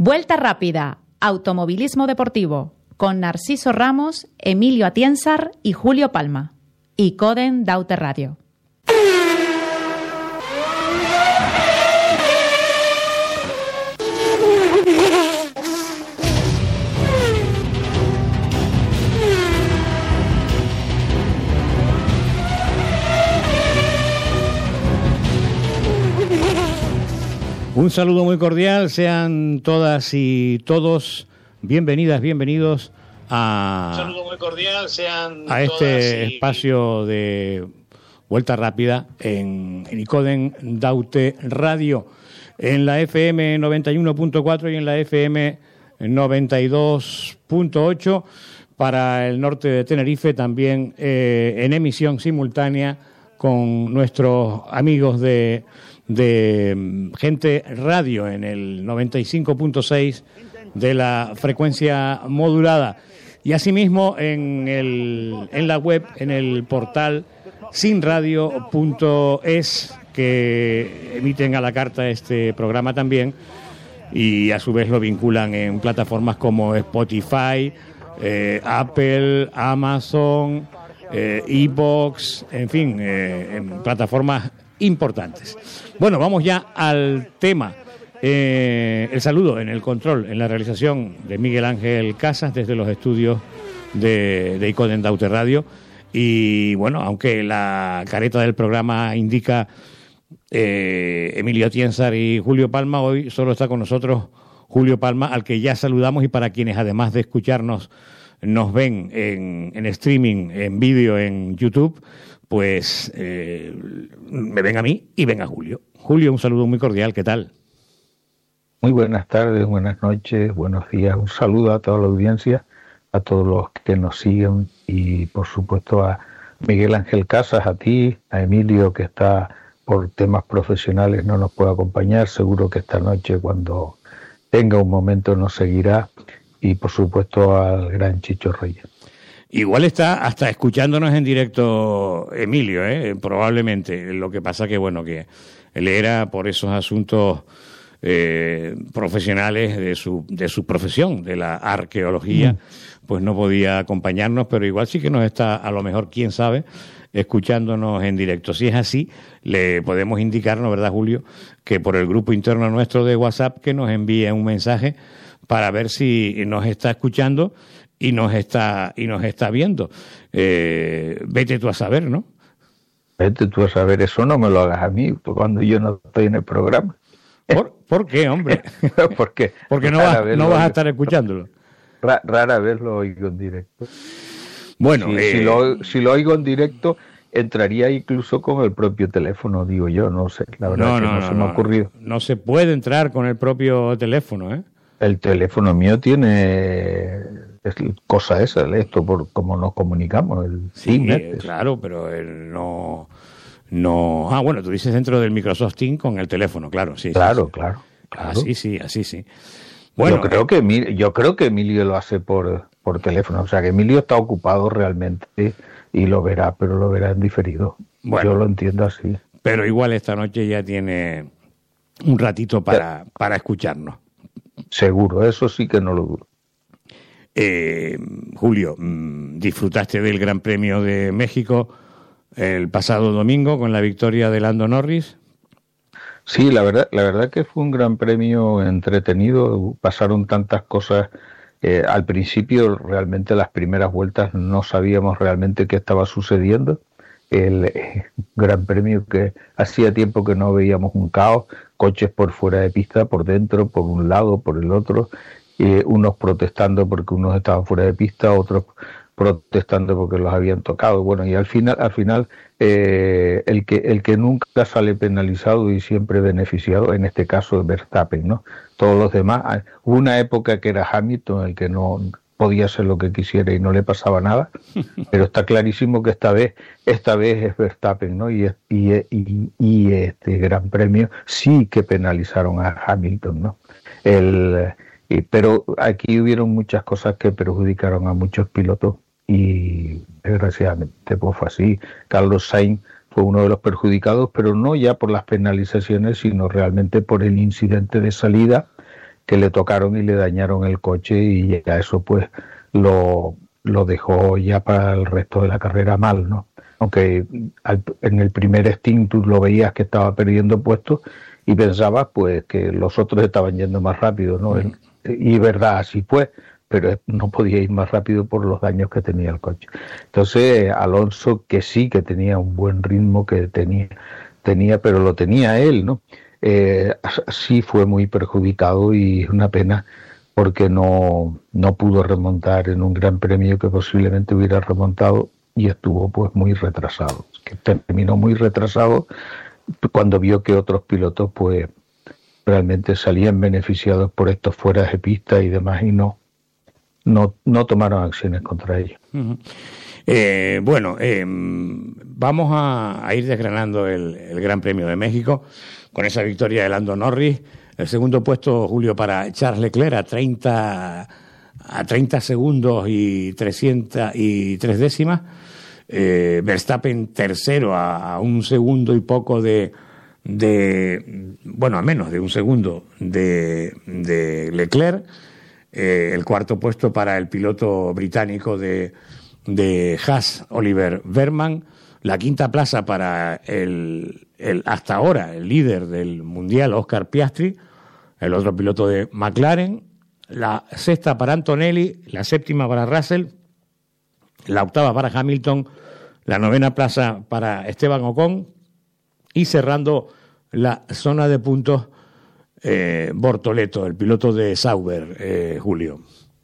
Vuelta rápida, automovilismo deportivo, con Narciso Ramos, Emilio Atienzar y Julio Palma. Icoden Daute Radio. Un saludo muy cordial, sean todas y todos bienvenidas, bienvenidos a, un saludo muy cordial, sean a este espacio de Vuelta Rápida en Icoden Daute Radio, en la FM 91.4 y en la FM 92.8 para el norte de Tenerife, también en emisión simultánea con nuestros amigos de Gente Radio en el 95.6 de la frecuencia modulada, y asimismo en la web, en el portal sinradio.es, que emiten a la carta este programa también, y a su vez lo vinculan en plataformas como Spotify, Apple, Amazon, iVoox, en fin, en plataformas importantes. Bueno, vamos ya al tema. El saludo en el control, en la realización de Miguel Ángel Casas desde los estudios de Icoden Daute Radio. Y bueno, aunque la careta del programa indica Emilio Atienzar y Julio Palma, hoy solo está con nosotros Julio Palma, al que ya saludamos, y para quienes además de escucharnos nos ven en streaming, en vídeo, en YouTube, pues me ven a mí y ven a Julio. Julio, un saludo muy cordial, ¿qué tal? Muy buenas tardes, buenas noches, buenos días. Un saludo a toda la audiencia, a todos los que nos siguen, y por supuesto a Miguel Ángel Casas, a ti, a Emilio, que está por temas profesionales, no nos puede acompañar. Seguro que esta noche, cuando tenga un momento, nos seguirá. Y por supuesto al gran Chicho Reyes. Igual está hasta escuchándonos en directo Emilio, probablemente. Lo que pasa que, bueno, que él era por esos asuntos profesionales de su profesión, de la arqueología, pues no podía acompañarnos, pero igual sí que nos está, a lo mejor, quién sabe, escuchándonos en directo. Si es así, le podemos indicarnos, ¿verdad, Julio?, que por el grupo interno nuestro de WhatsApp que nos envíe un mensaje para ver si nos está escuchando y nos está viendo. Vete tú a saber, ¿no? Vete tú a saber, eso no me lo hagas a mí cuando yo no estoy en el programa. ¿Por qué, hombre? Porque no vas a estar escuchándolo. Rara vez lo oigo en directo. Bueno, si lo oigo en directo, entraría incluso con el propio teléfono, digo yo, no sé, la verdad no se me ha ocurrido. No se puede entrar con el propio teléfono, ¿eh? El teléfono mío tiene cosa esa, esto por cómo nos comunicamos. Claro, pero él no. Ah, bueno, tú dices dentro del Microsoft Teams con el teléfono, claro, sí. Claro. Así sí. Bueno, yo creo que Emilio lo hace por teléfono, o sea que Emilio está ocupado realmente y lo verá, pero lo verá en diferido. Bueno, yo lo entiendo así. Pero igual esta noche ya tiene un ratito para escucharnos. Seguro, eso sí que no lo dudo. Julio, ¿disfrutaste del Gran Premio de México el pasado domingo con la victoria de Lando Norris? Sí, la verdad que fue un Gran Premio entretenido. Pasaron tantas cosas. Al principio, realmente, las primeras vueltas no sabíamos realmente qué estaba sucediendo. El Gran Premio que hacía tiempo que no veíamos un caos, coches por fuera de pista, por dentro, por un lado, por el otro, unos protestando porque unos estaban fuera de pista, otros protestando porque los habían tocado. Bueno, y al final el que nunca sale penalizado y siempre beneficiado, en este caso es Verstappen, ¿no? Todos los demás, hubo una época que era Hamilton, el que no podía hacer lo que quisiera y no le pasaba nada, pero está clarísimo que esta vez es Verstappen, ¿no? Y este Gran Premio sí que penalizaron a Hamilton, ¿no? Pero aquí hubieron muchas cosas que perjudicaron a muchos pilotos y desgraciadamente pues fue así. Carlos Sainz fue uno de los perjudicados, pero no ya por las penalizaciones, sino realmente por el incidente de salida le tocaron y le dañaron el coche, y ya eso pues lo dejó ya para el resto de la carrera mal, ¿no? Aunque en el primer stint tú lo veías que estaba perdiendo puestos y pensabas pues que los otros estaban yendo más rápido, ¿no? Y verdad, así fue, pero no podía ir más rápido por los daños que tenía el coche. Entonces Alonso, que sí que tenía un buen ritmo, que tenía, pero lo tenía él, ¿no? Sí fue muy perjudicado, y es una pena porque no pudo remontar en un gran premio que posiblemente hubiera remontado, y estuvo pues muy retrasado, que terminó muy retrasado cuando vio que otros pilotos pues realmente salían beneficiados por estos fueras de pista y demás, y no tomaron acciones contra ellos. Uh-huh. Vamos a ir desgranando el Gran Premio de México con esa victoria de Lando Norris. El segundo puesto, Julio, para Charles Leclerc a 30 segundos y 303 décimas. Verstappen tercero a un segundo y poco a menos de un segundo de Leclerc. El cuarto puesto para el piloto británico de Haas, Oliver Wehrmann. La quinta plaza para el hasta ahora el líder del mundial, Oscar Piastri, el otro piloto de McLaren. La sexta para Antonelli, la séptima para Russell, la octava para Hamilton, la novena plaza para Esteban Ocon, y cerrando la zona de puntos Bortoleto, el piloto de Sauber, Julio.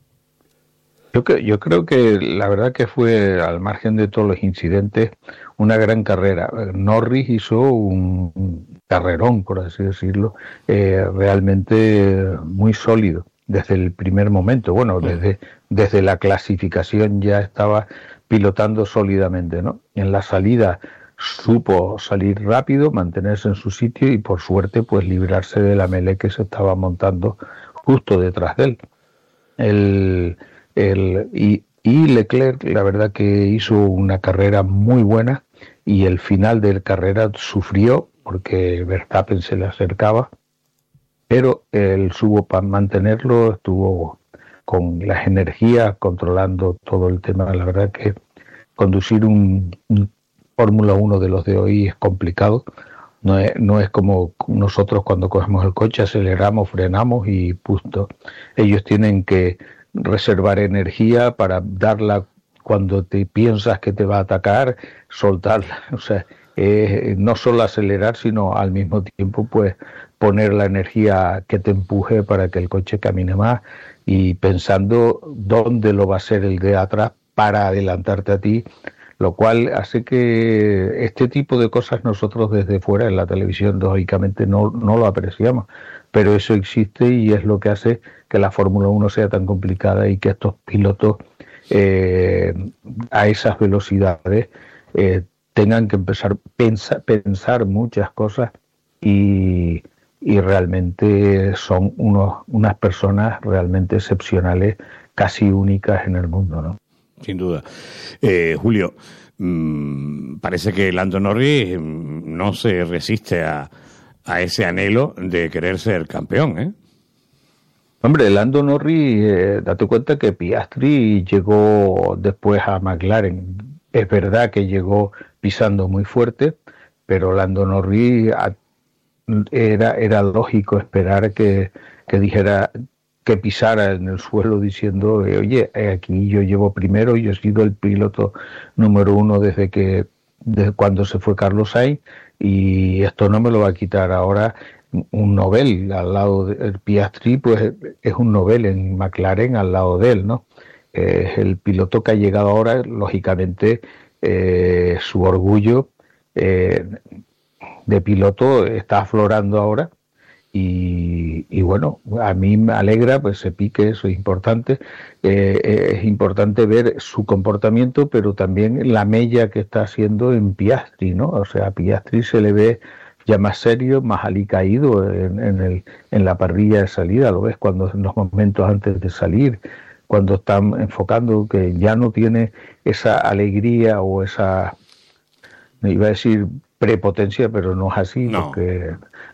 Yo creo que la verdad que fue, al margen de todos los incidentes, una gran carrera. Norris hizo un carrerón, por así decirlo, realmente muy sólido desde el primer momento. Bueno, desde la clasificación ya estaba pilotando sólidamente, ¿no? En la salida supo salir rápido, mantenerse en su sitio y por suerte pues librarse de la melee que se estaba montando justo detrás de él. Y Leclerc, la verdad que hizo una carrera muy buena, y el final de la carrera sufrió porque Verstappen se le acercaba, pero él supo para mantenerlo, estuvo con las energías controlando todo el tema. La verdad que conducir un Fórmula 1 de los de hoy es complicado. No es como nosotros cuando cogemos el coche, aceleramos, frenamos y punto. Ellos tienen que reservar energía para darla cuando te piensas que te va a atacar, soltarla. O sea, no solo acelerar, sino al mismo tiempo pues poner la energía que te empuje para que el coche camine más, y pensando dónde lo va a hacer el de atrás para adelantarte a ti, lo cual hace que este tipo de cosas nosotros desde fuera en la televisión lógicamente no lo apreciamos, pero eso existe y es lo que hace que la Fórmula 1 sea tan complicada y que estos pilotos a esas velocidades tengan que empezar a pensar muchas cosas, y realmente son unas personas realmente excepcionales, casi únicas en el mundo, ¿no? Sin duda. Julio, parece que Lando Norris no se resiste a ese anhelo de querer ser campeón, ¿eh? Hombre, Lando Norris, date cuenta que Piastri llegó después a McLaren. Es verdad que llegó pisando muy fuerte, pero Lando Norris era lógico esperar que dijera, que pisara en el suelo diciendo, oye, aquí yo llevo primero, yo he sido el piloto número uno desde cuando se fue Carlos Sainz, y esto no me lo va a quitar ahora un Nobel al lado del Piastri, pues es un Nobel en McLaren al lado de él, ¿no? Es el piloto que ha llegado ahora, lógicamente su orgullo de piloto está aflorando ahora. Y bueno, a mí me alegra, pues se pique, eso es importante. Es importante ver su comportamiento, pero también la mella que está haciendo en Piastri, ¿no? O sea, a Piastri se le ve ya más serio, más alicaído en la parrilla de salida. Lo ves cuando en los momentos antes de salir, cuando están enfocando, que ya no tiene esa alegría o esa, iba a decir prepotencia, pero no es así, No. porque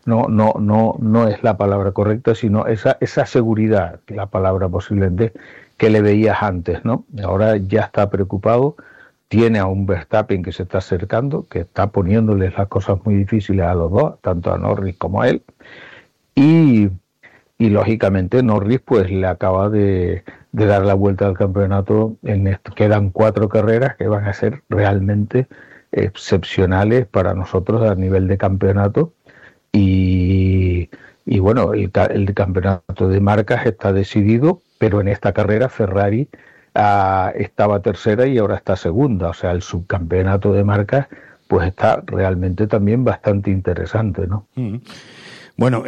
no es la palabra correcta, sino esa seguridad, la palabra posiblemente que le veías antes, ¿no? Ahora ya está preocupado, tiene a un Verstappen que se está acercando, que está poniéndoles las cosas muy difíciles a los dos, tanto a Norris como a él, y lógicamente Norris pues le acaba de dar la vuelta al campeonato. Quedan 4 carreras que van a ser realmente excepcionales para nosotros a nivel de campeonato, y bueno, el campeonato de marcas está decidido, pero en esta carrera Ferrari estaba tercera y ahora está segunda, o sea, el subcampeonato de marcas pues está realmente también bastante interesante, ¿no? Bueno,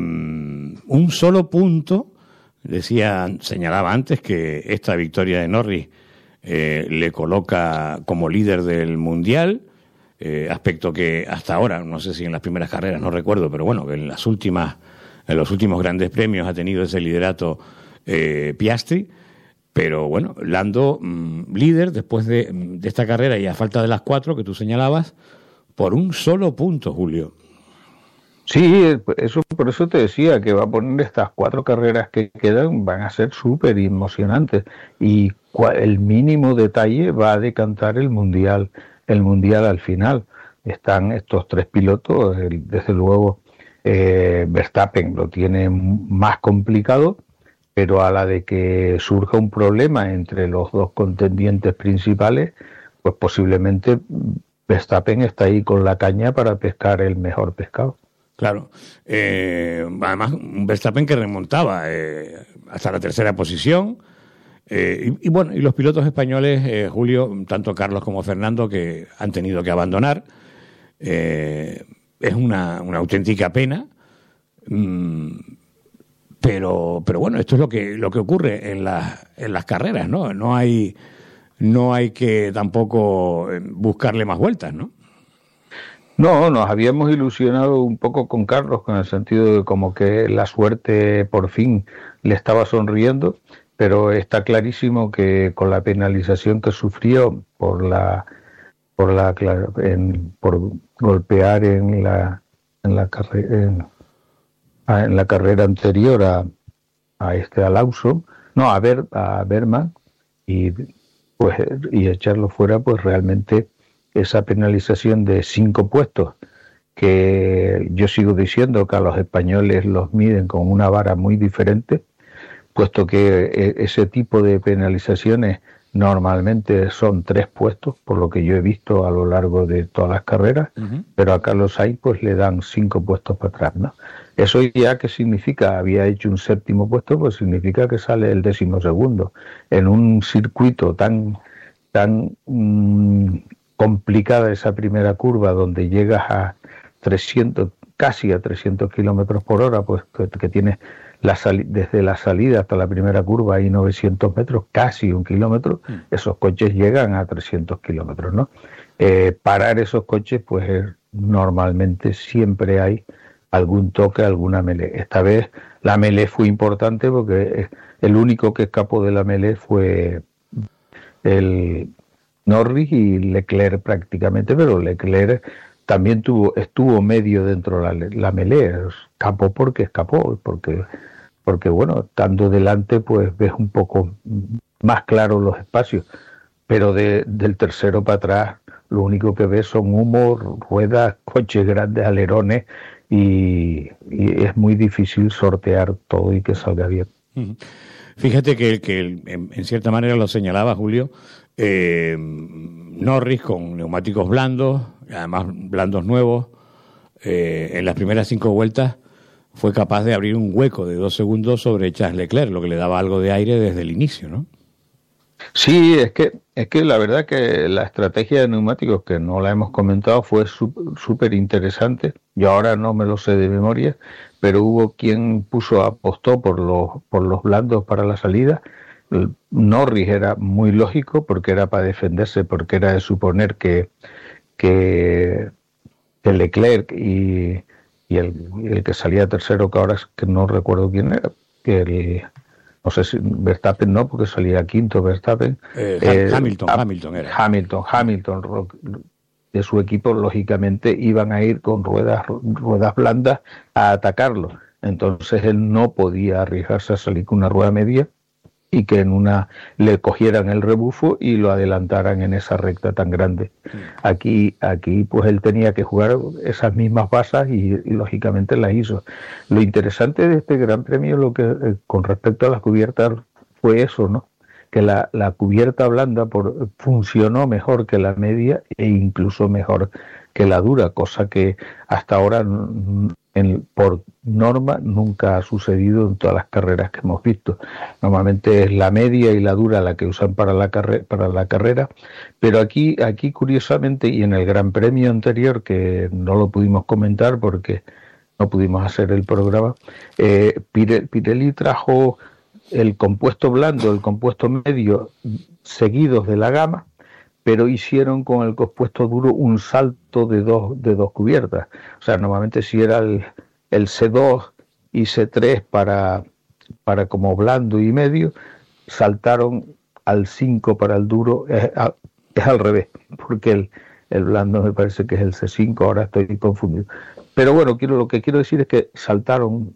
un solo punto, señalaba antes que esta victoria de Norris le coloca como líder del Mundial, aspecto que hasta ahora, no sé si en las primeras carreras, no recuerdo, pero bueno, que en los últimos grandes premios ha tenido ese liderato Piastri, pero bueno, Lando líder después de esta carrera y a falta de las 4 que tú señalabas, por un solo punto, Julio. Sí, por eso te decía que va a poner estas 4 carreras que quedan, van a ser súper emocionantes, y el mínimo detalle va a decantar el mundial al final. Están estos 3 pilotos, desde luego Verstappen lo tiene más complicado, pero a la de que surja un problema entre los 2 contendientes principales, pues posiblemente Verstappen está ahí con la caña para pescar el mejor pescado. Claro, además un Verstappen que remontaba hasta la tercera posición, y bueno, y los pilotos españoles, Julio, tanto Carlos como Fernando, que han tenido que abandonar, es una auténtica pena, pero bueno, esto es lo que ocurre en las carreras, ¿no? No hay que tampoco buscarle más vueltas, ¿no? No, nos habíamos ilusionado un poco con Carlos, con el sentido de como que la suerte por fin le estaba sonriendo, pero está clarísimo que con la penalización que sufrió por golpear en la carrera anterior a Lawson, a Berman, y echarlo fuera, pues realmente esa penalización de 5 puestos, que yo sigo diciendo que a los españoles los miden con una vara muy diferente, puesto que ese tipo de penalizaciones normalmente son 3 puestos, por lo que yo he visto a lo largo de todas las carreras, pero a Carlos Sainz pues le dan 5 puestos para atrás, ¿no? Eso ya, ¿qué significa? Había hecho un 7º puesto, pues significa que sale el 12º en un circuito tan complicada, esa primera curva donde llegas a 300, casi a 300 kilómetros por hora, pues que tienes desde la salida hasta la primera curva hay 900 metros, casi 1 kilómetro. Esos coches llegan a 300 kilómetros, ¿no? Parar esos coches, pues normalmente siempre hay algún toque, alguna melee. Esta vez la melee fue importante porque el único que escapó de la melee fue el Norris y Leclerc prácticamente, pero Leclerc también estuvo medio dentro de la melee. Escapó, porque bueno, estando delante pues ves un poco más claro los espacios, pero del tercero para atrás lo único que ves son humo, ruedas, coches grandes, alerones, y es muy difícil sortear todo y que salga bien. Fíjate que en cierta manera lo señalaba Julio, Norris con neumáticos blandos, además blandos nuevos, en las primeras 5 vueltas fue capaz de abrir un hueco de 2 segundos sobre Charles Leclerc, lo que le daba algo de aire desde el inicio, ¿no? Sí, es que la verdad que la estrategia de neumáticos, que no la hemos comentado, fue súper interesante. Yo ahora no me lo sé de memoria, pero hubo quien apostó por los blandos para la salida. Norris era muy lógico porque era para defenderse, porque era de suponer que Leclerc y el que salía tercero, que ahora es que no recuerdo quién era, no sé si Verstappen no, porque salía quinto Verstappen. Hamilton era. Hamilton. su equipo, lógicamente iban a ir con ruedas blandas a atacarlo. Entonces él no podía arriesgarse a salir con una rueda media y que en una le cogieran el rebufo y lo adelantaran en esa recta tan grande. Aquí pues él tenía que jugar esas mismas basas y lógicamente las hizo. Lo interesante de este Gran Premio, lo que con respecto a las cubiertas, fue eso, ¿no? Que la cubierta blanda funcionó mejor que la media e incluso mejor que la dura, cosa que hasta ahora por norma nunca ha sucedido en todas las carreras que hemos visto. Normalmente es la media y la dura la que usan para la carrera, pero aquí curiosamente, y en el Gran Premio anterior, que no lo pudimos comentar porque no pudimos hacer el programa, Pirelli trajo el compuesto blando, el compuesto medio seguidos de la gama, pero hicieron con el compuesto duro un salto de dos cubiertas. O sea, normalmente si era el C2 y C3 para como blando y medio, saltaron al 5 para el duro. Es al revés, porque el blando me parece que es el C5, ahora estoy confundido. Pero bueno, lo que quiero decir es que saltaron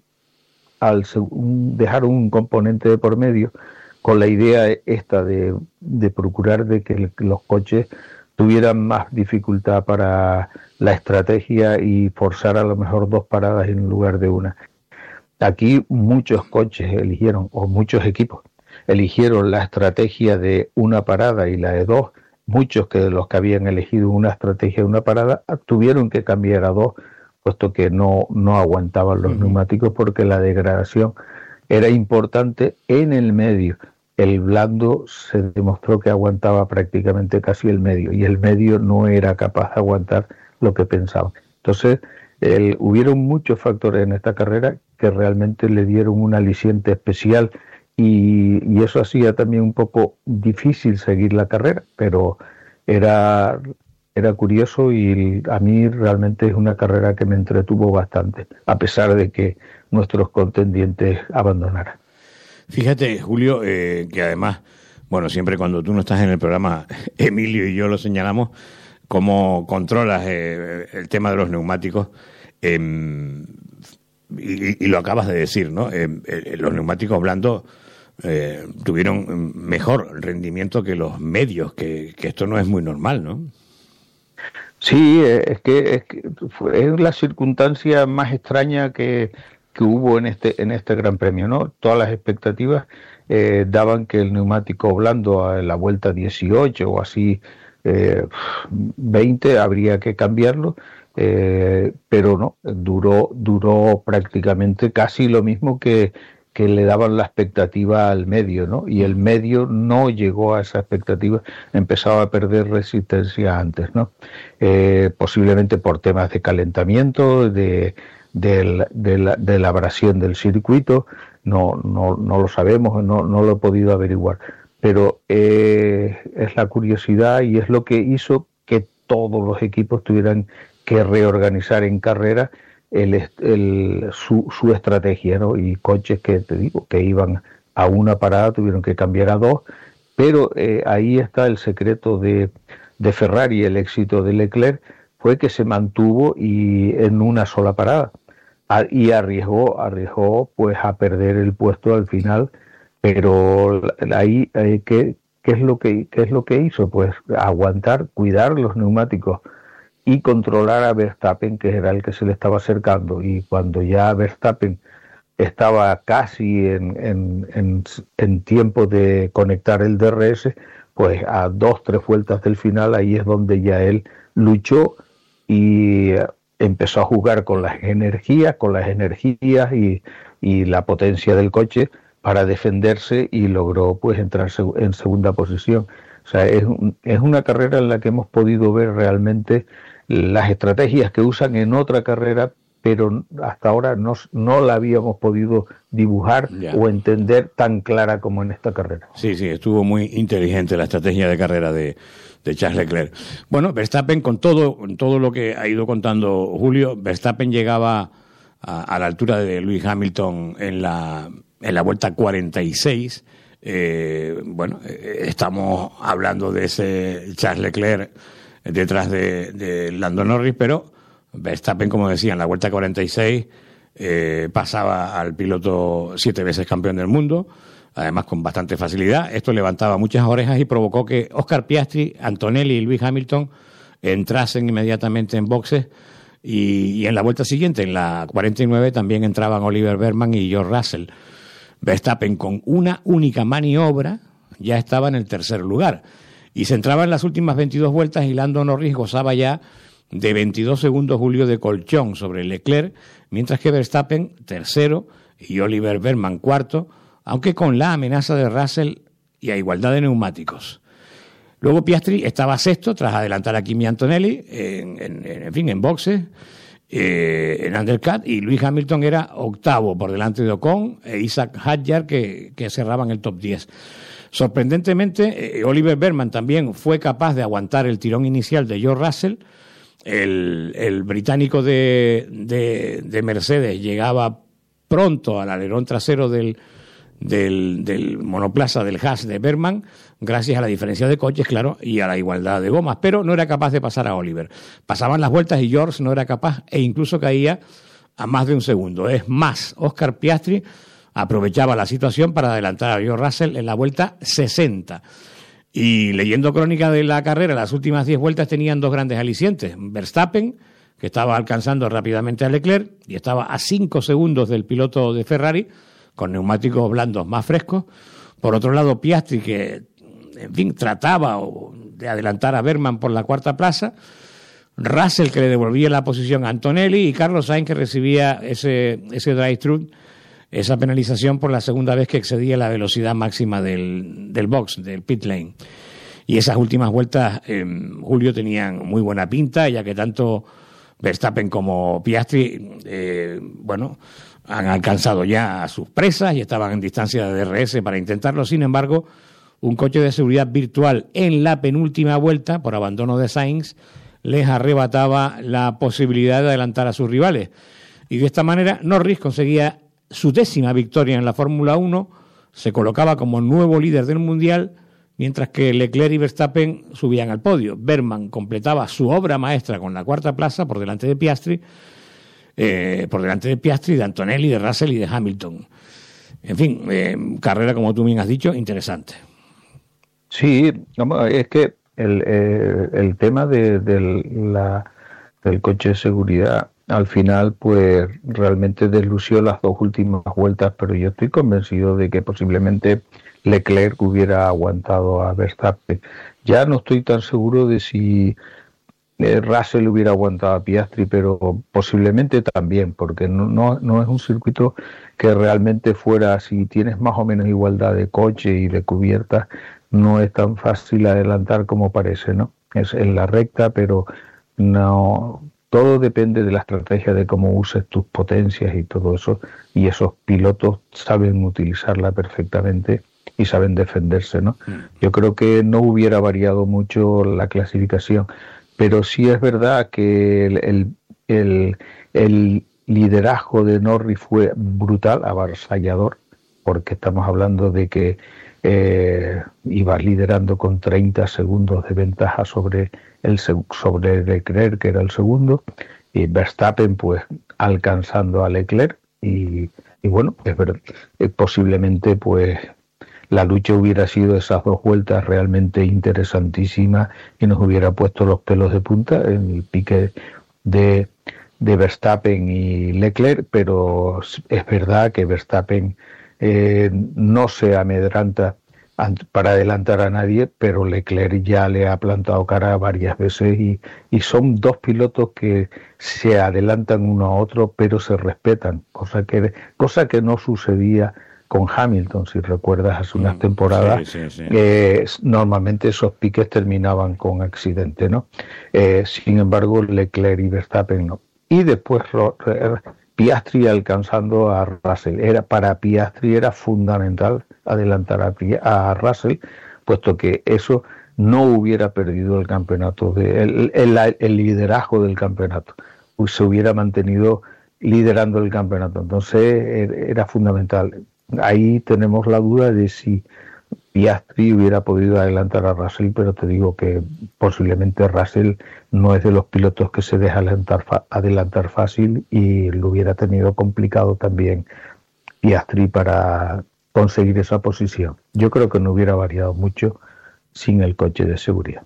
dejaron un componente de por medio con la idea esta de procurar de que los coches tuvieran más dificultad para la estrategia y forzar a lo mejor 2 paradas en lugar de una. Aquí muchos coches muchos equipos eligieron la estrategia de una parada y la de 2. Muchos de los que habían elegido una estrategia de una parada tuvieron que cambiar a 2, puesto que no aguantaban los neumáticos porque la degradación era importante en el medio. El blando se demostró que aguantaba prácticamente casi el medio, y el medio no era capaz de aguantar lo que pensaban. Entonces, hubieron muchos factores en esta carrera que realmente le dieron un aliciente especial, y eso hacía también un poco difícil seguir la carrera, pero era curioso, y a mí realmente es una carrera que me entretuvo bastante, a pesar de que nuestros contendientes abandonaran. Fíjate, Julio, que además, bueno, siempre cuando tú no estás en el programa, Emilio y yo lo señalamos, cómo controlas el tema de los neumáticos, y lo acabas de decir, ¿no? Los neumáticos blandos tuvieron mejor rendimiento que los medios, que esto no es muy normal, ¿no? Sí, es la circunstancia más extraña que hubo en este Gran Premio, ¿no? Todas las expectativas daban que el neumático blando a la vuelta 18 o así 20 habría que cambiarlo, pero no, duró prácticamente casi lo mismo que le daban la expectativa al medio, ¿no? Y el medio no llegó a esa expectativa, empezaba a perder resistencia antes, ¿no? Posiblemente por temas de calentamiento, de la abrasión del circuito, no lo sabemos, no lo he podido averiguar, pero es la curiosidad, y es lo que hizo que todos los equipos tuvieran que reorganizar en carrera su estrategia, ¿no? Y coches que te digo que iban a una parada tuvieron que cambiar a 2, pero ahí está el secreto de Ferrari. El éxito de Leclerc fue que se mantuvo y en una sola parada, y arriesgó pues a perder el puesto al final, pero ahí ¿qué es lo que hizo? Pues aguantar, cuidar los neumáticos y controlar a Verstappen, que era el que se le estaba acercando. Y cuando ya Verstappen estaba casi en tiempo de conectar el DRS, pues a 2-3 vueltas del final, ahí es donde ya él luchó y empezó a jugar con las energías y la potencia del coche para defenderse, y logró pues entrar en segunda posición. O sea, es una carrera en la que hemos podido ver realmente las estrategias que usan en otra carrera, pero hasta ahora no la habíamos podido dibujar o entender tan clara como en esta carrera. Sí, estuvo muy inteligente la estrategia de carrera de Charles Leclerc. Bueno, Verstappen, con todo lo que ha ido contando Julio, Verstappen llegaba a la altura de Lewis Hamilton en la vuelta 46. Estamos hablando de ese Charles Leclerc detrás de Lando Norris, pero Verstappen, como decía, en la vuelta 46 pasaba al piloto 7 veces campeón del mundo, además con bastante facilidad. Esto levantaba muchas orejas y provocó que Oscar Piastri, Antonelli y Lewis Hamilton entrasen inmediatamente en boxes, y en la vuelta siguiente, en la 49, también entraban Oliver Behrman y George Russell. Verstappen, con una única maniobra, ya estaba en el tercer lugar y se entraba en las últimas 22 vueltas, y Lando Norris gozaba ya de 22 segundos, Julio, de colchón sobre Leclerc, mientras que Verstappen tercero y Oliver Behrman cuarto, aunque con la amenaza de Russell y a igualdad de neumáticos. Luego Piastri estaba sexto tras adelantar a Kimi Antonelli en boxes, en undercut, y Lewis Hamilton era octavo por delante de Ocon e Isaac Hadjar, que cerraban el top 10. Sorprendentemente, Oliver Behrman también fue capaz de aguantar el tirón inicial de George Russell. El británico de Mercedes llegaba pronto al alerón trasero del monoplaza del Haas de Behrman, gracias a la diferencia de coches, claro, y a la igualdad de gomas, pero no era capaz de pasar a Oliver. Pasaban las vueltas y George no era capaz, e incluso caía a más de un segundo. Es más, Oscar Piastri aprovechaba la situación para adelantar a George Russell en la vuelta 60. Y leyendo crónica de la carrera, las últimas 10 vueltas tenían dos grandes alicientes. Verstappen, que estaba alcanzando rápidamente a Leclerc y estaba a 5 segundos del piloto de Ferrari, con neumáticos blandos más frescos. Por otro lado, Piastri, que, en fin, trataba de adelantar a Behrman por la cuarta plaza. Russell, que le devolvía la posición a Antonelli, y Carlos Sainz, que recibía ese drive-thru, esa penalización por la segunda vez que excedía la velocidad máxima del box, del pit lane. Y esas últimas vueltas, Julio, tenían muy buena pinta, ya que tanto Verstappen como Piastri, han alcanzado ya a sus presas y estaban en distancia de DRS para intentarlo. Sin embargo, un coche de seguridad virtual en la penúltima vuelta, por abandono de Sainz, les arrebataba la posibilidad de adelantar a sus rivales. Y de esta manera, Norris conseguía su 10ª victoria en la Fórmula 1, se colocaba como nuevo líder del Mundial, mientras que Leclerc y Verstappen subían al podio. Behrman completaba su obra maestra con la cuarta plaza por delante de Piastri, de Antonelli, de Russell y de Hamilton. En fin, carrera, como tú bien has dicho, interesante. Sí, es que el tema del coche de seguridad al final pues realmente deslució las dos últimas vueltas, pero yo estoy convencido de que posiblemente Leclerc hubiera aguantado a Verstappen. Ya no estoy tan seguro de si Russell hubiera aguantado a Piastri, pero posiblemente también, porque no es un circuito que realmente fuera, si tienes más o menos igualdad de coche y de cubierta, no es tan fácil adelantar como parece, ¿no? Es en la recta, pero no, todo depende de la estrategia de cómo uses tus potencias y todo eso, y esos pilotos saben utilizarla perfectamente y saben defenderse, ¿no? Yo creo que no hubiera variado mucho la clasificación, pero sí es verdad que el liderazgo de Norris fue brutal, avasallador, porque estamos hablando de que iba liderando con 30 segundos de ventaja sobre Leclerc, que era el segundo, y Verstappen pues alcanzando a Leclerc, y bueno, es verdad, posiblemente pues la lucha hubiera sido esas dos vueltas realmente interesantísimas y nos hubiera puesto los pelos de punta en el pique de Verstappen y Leclerc, pero es verdad que Verstappen no se amedranta para adelantar a nadie, pero Leclerc ya le ha plantado cara varias veces y son dos pilotos que se adelantan uno a otro, pero se respetan, cosa que no sucedía con Hamilton, si recuerdas, hace unas temporadas. Sí. Normalmente esos piques terminaban con accidente, ¿no? Sin embargo, Leclerc y Verstappen no. Y después Piastri alcanzando a Russell. Para Piastri era fundamental adelantar a Russell, puesto que eso no hubiera perdido el campeonato, el liderazgo del campeonato, pues se hubiera mantenido liderando el campeonato. Entonces era fundamental. Ahí tenemos la duda de si Piastri hubiera podido adelantar a Russell, pero te digo que posiblemente Russell no es de los pilotos que se deja adelantar fácil, y lo hubiera tenido complicado también Piastri para conseguir esa posición. Yo creo que no hubiera variado mucho sin el coche de seguridad.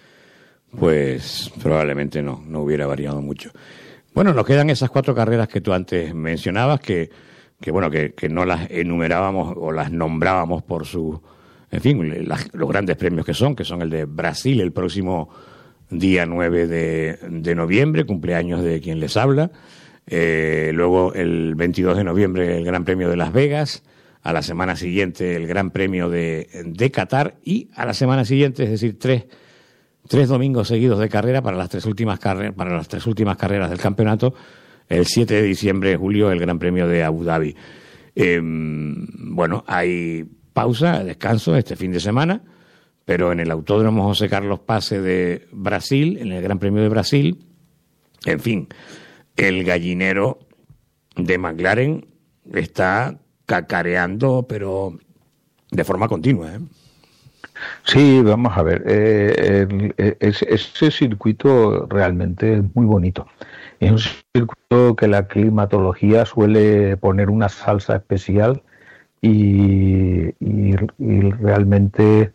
Pues probablemente no hubiera variado mucho. Bueno, nos quedan esas 4 carreras que tú antes mencionabas, que no las enumerábamos o las nombrábamos por su, en fin, los grandes premios que son el de Brasil el próximo día 9 de noviembre, cumpleaños de quien les habla. Luego el 22 de noviembre el Gran Premio de Las Vegas, a la semana siguiente el Gran Premio de Qatar, y a la semana siguiente, es decir, tres domingos seguidos de carrera para las tres últimas carreras del campeonato, el 7 de diciembre, julio, el Gran Premio de Abu Dhabi. Bueno, hay pausa, descanso este fin de semana, pero en el Autódromo José Carlos Pase de Brasil, en el Gran Premio de Brasil, en fin, el gallinero de McLaren está cacareando, pero de forma continua, ¿eh? Sí, vamos a ver, ese circuito realmente es muy bonito. Es un circuito que la climatología suele poner una salsa especial, y realmente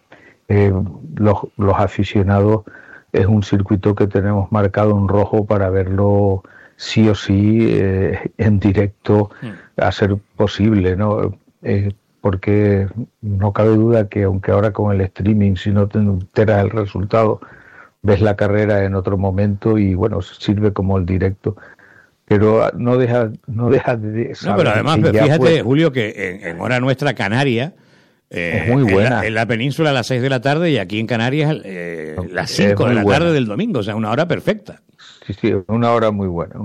los aficionados, es un circuito que tenemos marcado en rojo para verlo sí o sí en directo, a ser posible, ¿no? Porque no cabe duda que aunque ahora con el streaming, si no te enteras del resultado, ves la carrera en otro momento y bueno, sirve como el directo. Pero no deja de saber. No, pero además, fíjate, Julio, que en hora nuestra canaria, es muy buena. En la península a las 6 de la tarde, y aquí en Canarias las 5 de la tarde del domingo, o sea, una hora perfecta. Sí, una hora muy buena,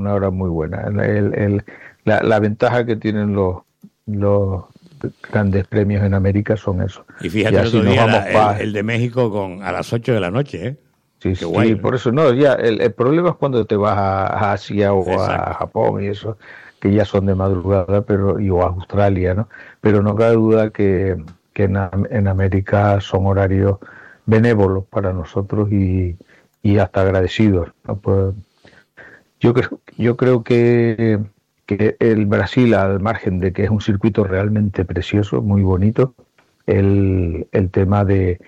La ventaja que tienen los grandes premios en América son eso. Y fíjate, el otro día el de México a las 8 de la noche, ¿eh? Sí, sí, guay, por eso no, ya el problema es cuando te vas a Asia o a Japón y eso, que ya son de madrugada, o a Australia, ¿no? Pero no cabe duda que en América son horarios benévolos para nosotros y hasta agradecidos, ¿no? Pues yo creo que el Brasil, al margen de que es un circuito realmente precioso, muy bonito, el tema de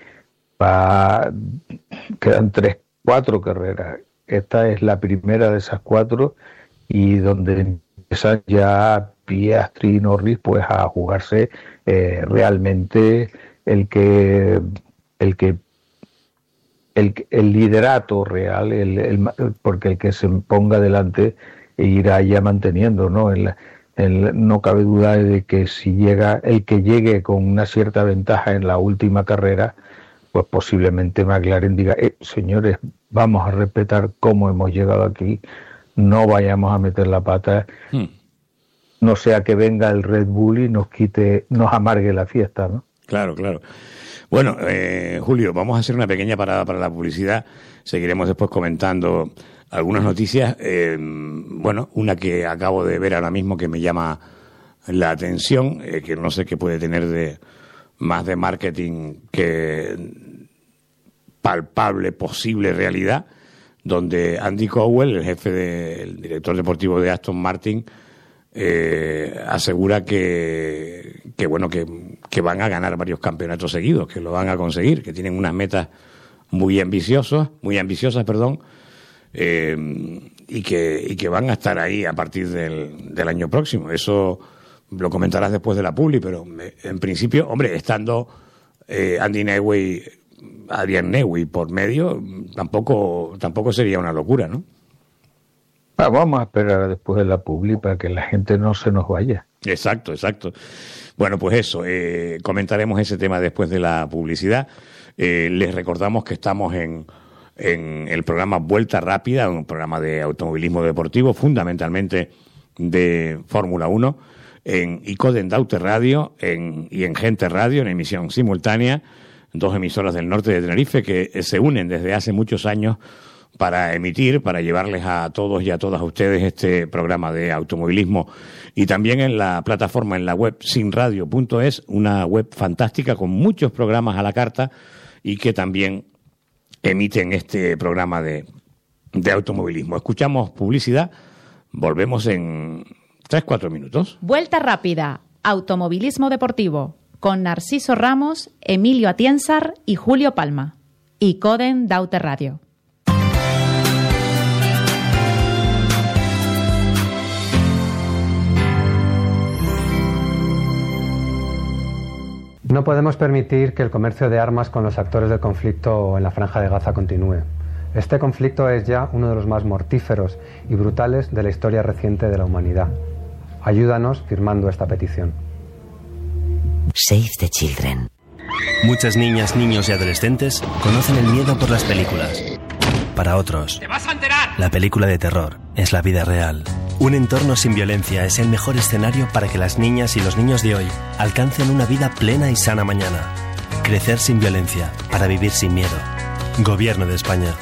quedan 4 carreras. Esta es la primera de esas 4, y donde empiezan ya Piastri y Norris pues a jugarse realmente el liderato real, porque el que se ponga delante irá ya manteniendo, ¿no? No cabe duda de que si el que llegue con una cierta ventaja en la última carrera, pues posiblemente McLaren diga, señores, vamos a respetar cómo hemos llegado aquí, no vayamos a meter la pata, no sea que venga el Red Bull y nos amargue la fiesta, ¿no? Claro. Bueno, Julio, vamos a hacer una pequeña parada para la publicidad, seguiremos después comentando algunas noticias, una que acabo de ver ahora mismo que me llama la atención, que no sé qué puede tener más de marketing que palpable, posible realidad, donde Andy Cowell, el director deportivo de Aston Martin, asegura que van a ganar varios campeonatos seguidos, que lo van a conseguir, que tienen unas metas muy ambiciosas, y que van a estar ahí a partir del año próximo. Eso lo comentarás después de la publi, pero en principio, hombre, estando Adrian Newey por medio, tampoco sería una locura, ¿no? Vamos a esperar después de la publi para que la gente no se nos vaya. Exacto. Bueno, pues eso, comentaremos ese tema después de la publicidad. Les recordamos que estamos en el programa Vuelta Rápida, un programa de automovilismo deportivo, fundamentalmente de Fórmula 1, en Icoden Daute Radio y en Gente Radio, en emisión simultánea, 2 emisoras del norte de Tenerife que se unen desde hace muchos años para emitir, para llevarles a todos y a todas ustedes este programa de automovilismo, y también en la plataforma, en la web sinradio.es, una web fantástica con muchos programas a la carta y que también emiten este programa de automovilismo. Escuchamos publicidad, volvemos en 3-4 minutos. Vuelta rápida, automovilismo deportivo, con Narciso Ramos, Emilio Atienzar y Julio Palma. Y Coden Daute Radio. No podemos permitir que el comercio de armas con los actores del conflicto en la Franja de Gaza continúe. Este conflicto es ya uno de los más mortíferos y brutales de la historia reciente de la humanidad. Ayúdanos firmando esta petición. Save the Children. Muchas niñas, niños y adolescentes conocen el miedo por las películas. Para otros, ¡te vas a enterar! La película de terror es la vida real. Un entorno sin violencia es el mejor escenario para que las niñas y los niños de hoy alcancen una vida plena y sana mañana. Crecer sin violencia para vivir sin miedo. Gobierno de España.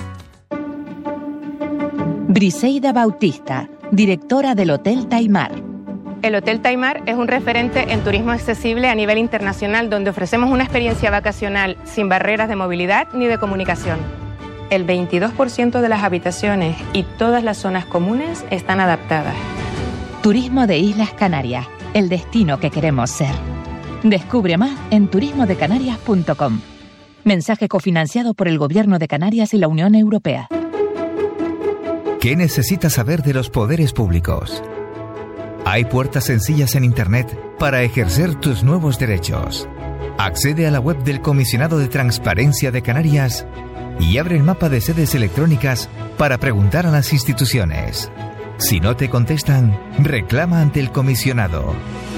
Briseida Bautista, directora del Hotel Taimar. El Hotel Taimar es un referente en turismo accesible a nivel internacional, donde ofrecemos una experiencia vacacional sin barreras de movilidad ni de comunicación. El 22% de las habitaciones y todas las zonas comunes están adaptadas. Turismo de Islas Canarias, el destino que queremos ser. Descubre más en turismodecanarias.com. Mensaje cofinanciado por el Gobierno de Canarias y la Unión Europea. ¿Qué necesitas saber de los poderes públicos? Hay puertas sencillas en Internet para ejercer tus nuevos derechos. Accede a la web del Comisionado de Transparencia de Canarias y abre el mapa de sedes electrónicas para preguntar a las instituciones. Si no te contestan, reclama ante el comisionado.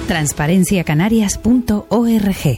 Transparenciacanarias.org.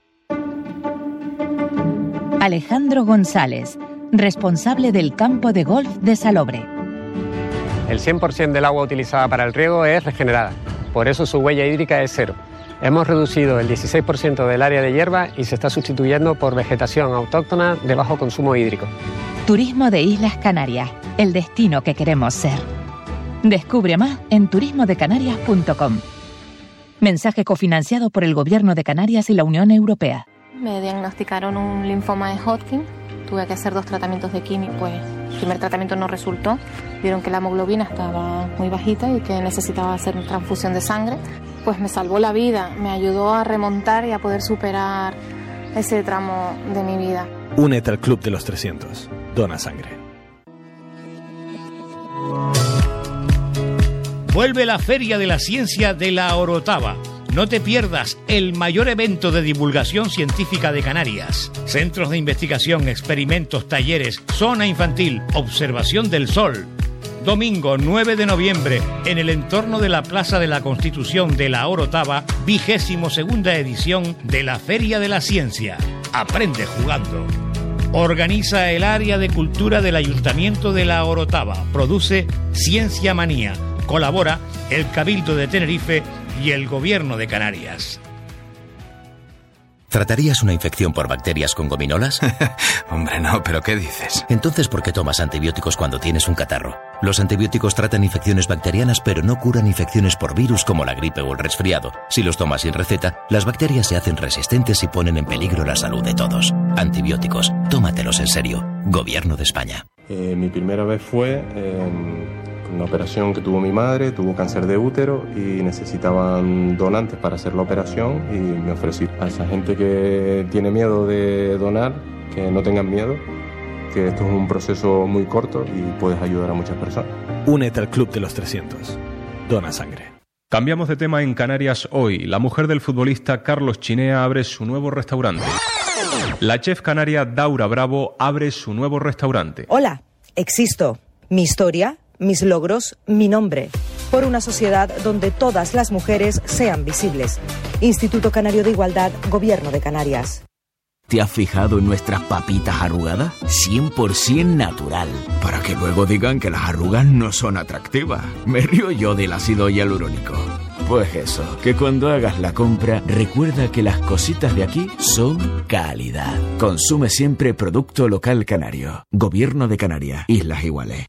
Alejandro González, responsable del campo de golf de Salobre. El 100% del agua utilizada para el riego es regenerada, por eso su huella hídrica es cero. Hemos reducido el 16% del área de hierba y se está sustituyendo por vegetación autóctona de bajo consumo hídrico. Turismo de Islas Canarias, el destino que queremos ser. Descubre más en turismodecanarias.com. Mensaje cofinanciado por el Gobierno de Canarias y la Unión Europea. Me diagnosticaron un linfoma de Hodgkin. Tuve que hacer 2 tratamientos de quimio, pues el primer tratamiento no resultó. Vieron que la hemoglobina estaba muy bajita y que necesitaba hacer una transfusión de sangre. Pues me salvó la vida, me ayudó a remontar y a poder superar ese tramo de mi vida. Únete al Club de los 300. Dona sangre. Vuelve la Feria de la Ciencia de la Orotava. No te pierdas el mayor evento de divulgación científica de Canarias. Centros de investigación, experimentos, talleres, zona infantil, observación del sol. Domingo 9 de noviembre, en el entorno de la Plaza de la Constitución de la Orotava, 22ª edición de la Feria de la Ciencia. Aprende jugando. Organiza el área de cultura del Ayuntamiento de la Orotava. Produce Ciencia Manía. Colabora el Cabildo de Tenerife y el Gobierno de Canarias. ¿Tratarías una infección por bacterias con gominolas? Hombre, no, ¿pero qué dices? Entonces, ¿por qué tomas antibióticos cuando tienes un catarro? Los antibióticos tratan infecciones bacterianas, pero no curan infecciones por virus como la gripe o el resfriado. Si los tomas sin receta, las bacterias se hacen resistentes y ponen en peligro la salud de todos. Antibióticos, tómatelos en serio. Gobierno de España. Mi primera vez fue una operación que tuvo mi madre, tuvo cáncer de útero y necesitaban donantes para hacer la operación y me ofrecí a esa gente que tiene miedo de donar, que no tengan miedo, que esto es un proceso muy corto y puedes ayudar a muchas personas. Únete al Club de los 300. Dona sangre. Cambiamos de tema en Canarias hoy. La mujer del futbolista Carlos Chinea abre su nuevo restaurante. La chef canaria Daura Bravo abre su nuevo restaurante. Hola, existo. Mi historia, mis logros, mi nombre. Por una sociedad donde todas las mujeres sean visibles. Instituto Canario de Igualdad, Gobierno de Canarias. ¿Te has fijado en nuestras papitas arrugadas? 100% natural. Para que luego digan que las arrugas no son atractivas. Me río yo del ácido hialurónico. Pues eso, que cuando hagas la compra, recuerda que las cositas de aquí son calidad. Consume siempre producto local canario. Gobierno de Canarias, Islas Iguales.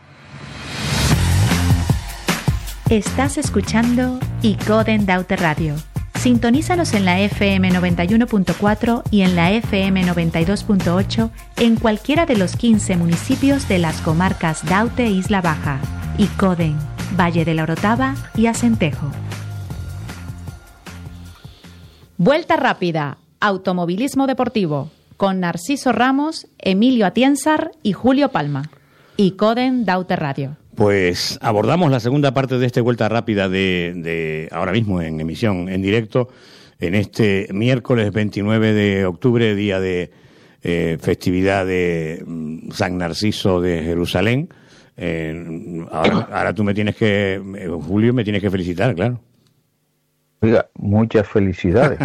Estás escuchando Icoden Daute Radio. Sintonízanos en la FM 91.4 y en la FM 92.8 en cualquiera de los 15 municipios de las comarcas Daute e Isla Baja, Icoden, Valle de la Orotava y Acentejo. Vuelta rápida, automovilismo deportivo, con Narciso Ramos, Emilio Atienzar y Julio Palma. Icoden Daute Radio. Pues abordamos la segunda parte de esta vuelta rápida de ahora mismo en emisión en directo, en este miércoles 29 de octubre, día de festividad de San Narciso de Jerusalén. Ahora tú me tienes que, Julio, me tienes que felicitar, claro. Oiga, muchas felicidades.